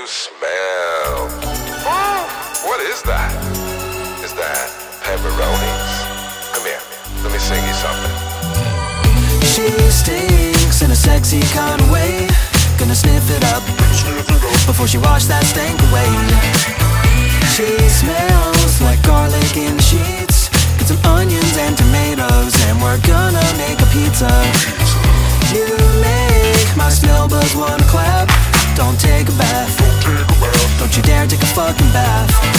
smell? What is that? Is that pepperonis? Come here, let me sing you something. She stinks in a sexy kind of way. Gonna sniff it up before she wash that stank away. She smells like garlic in the sheets. Get some onions and tomatoes and we're gonna make a pizza. You make my smell buds wanna clap. Don't take a bath. Don't you dare take a fucking bath.